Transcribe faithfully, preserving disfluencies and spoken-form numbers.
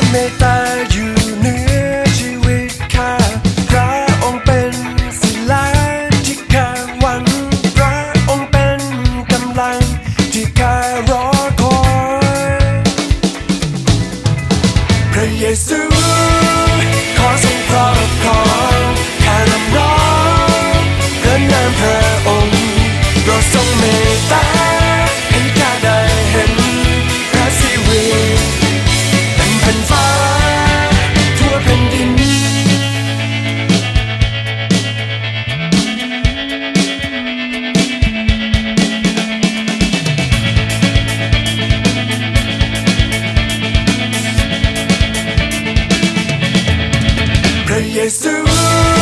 เมตตาอยู่เหนือชีวิตข้าพระองค์เป็นศิลาที่ข้าหวังพระองค์เป็นกำลังที่ข้ารอคอยพระเยซูขอทรงครอบครองข้านำน้องพระนามพระองค์โปรดทรงเมตตาให้ข้าได้เห็นพระสิริเต็มแผ่นฟ้าทั่วแผ่นดินพระเยซู